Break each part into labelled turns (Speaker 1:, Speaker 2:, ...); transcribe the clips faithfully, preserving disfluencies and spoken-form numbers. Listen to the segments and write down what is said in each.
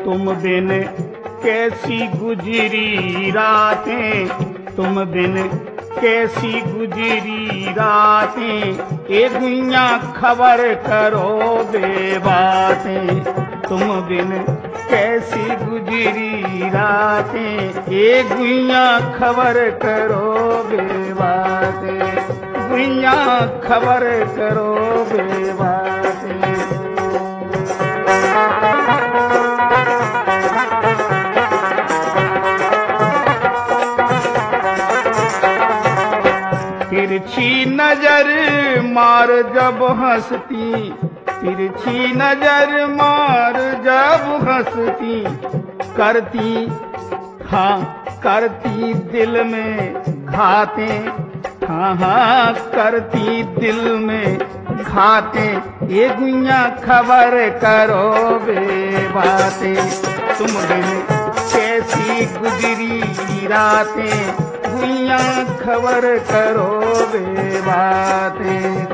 Speaker 1: तुम बिन कैसी गुजरी रातें, तुम बिन कैसी गुजरी रातें, ए गुइया खबर करो बे बातें। तुम बिन कैसी गुजरी रातें, ए गुइया खबर करो बे बातें, गुइया खबर करो बे बातें। तिरछी नजर मार जब हंसती, तिरछी नजर मार जब हंसती, करती हाँ करती दिल में घाते, हाँ हाँ करती दिल में घाते, ये गुइया खबर करो बे बातें। तुम बिन कैसी गुजरी रातें, गुइया खबर करो बे बातें।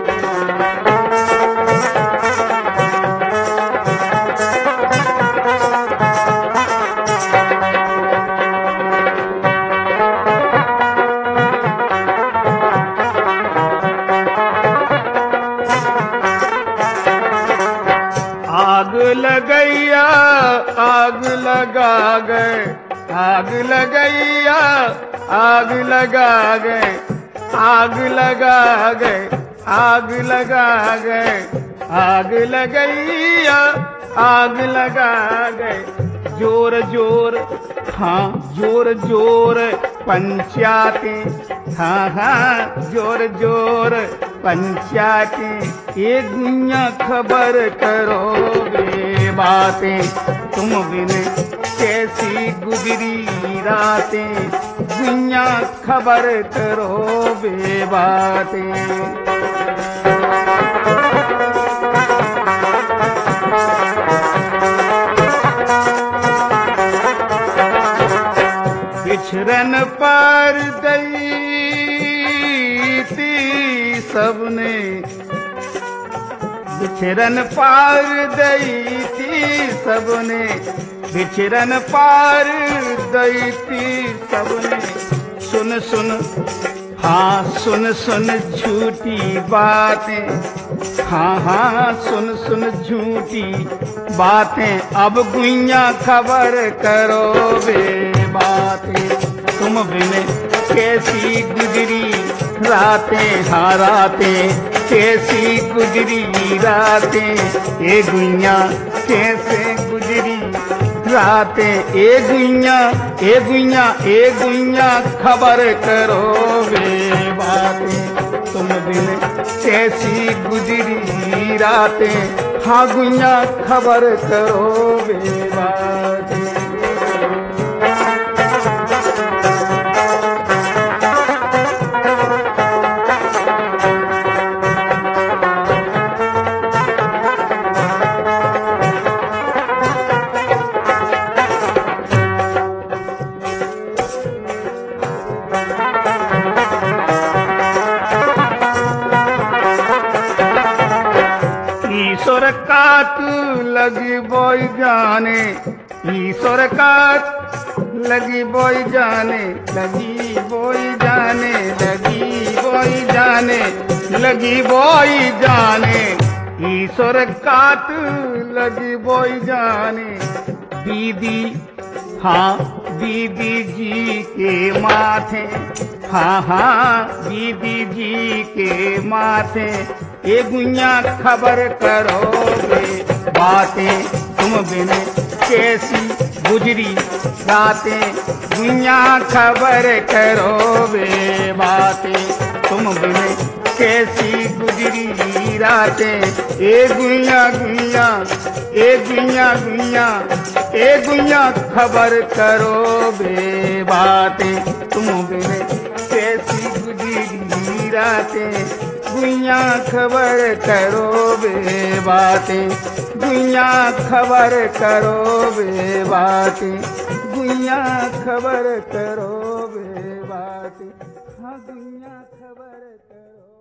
Speaker 1: आग लगैया आग लगा गए, आग लगैया आग लगा गए, आग लगा गए, आग लगा गए, आग लगैया आग लगा गए। जोर जोर हाँ जोर जोर पंचाते, हाँ हाँ जोर जोर पंचाते, ये गुइया खबर करो बे बातें। तुम बिन कैसी गुजरी रातें, गुइया खबर करो बे बातें। बिछरन पर गई थी सबने, बिछरन पार गई थी सबने, बिछरन पार गई थी सबने। सुन सुन हाँ सुन सुन झूठी बातें, हाँ हाँ सुन सुन झूठी बातें, अब गुइया खबर करो बे बातें। तुम बिन कैसी गुजरी रातें, हाँ रातें कैसी गुजरी रातें, ए गुइया कैसे गुजरी रातें, ए गुइया ए गुइया ए गुइया खबर करो बे बातें। तुम बिन कैसी गुजरी रातें, हाँ गुइया खबर करो बे बातें। ईश्वर कात लगी बोई जाने, ईश्वर कात लगी बोई जाने, लगी बोई जाने, लगी बोई जाने, लगी बोई जाने, ईश्वर कात लगी बोई जाने। दीदी हाँ दीदी जी के माथे, हाँ हाँ दीदी जी के माथे, ये गुइया खबर करो बे बातें। तुम बिन कैसी गुजरी रातें, गुइया खबर करो बे बातें। तुम बिन कैसी गुजरी रातें, ए गुइया गुइया ए गुइया गुइया ए गुइया खबर करो बे बातें। तुम बिन कैसी गुजरी रातें, गुइया खबर करो बे बातें, गुइया खबर करो बे बातें, गुइया खबर करो बे बातें, हाँ गुइया खबर करो।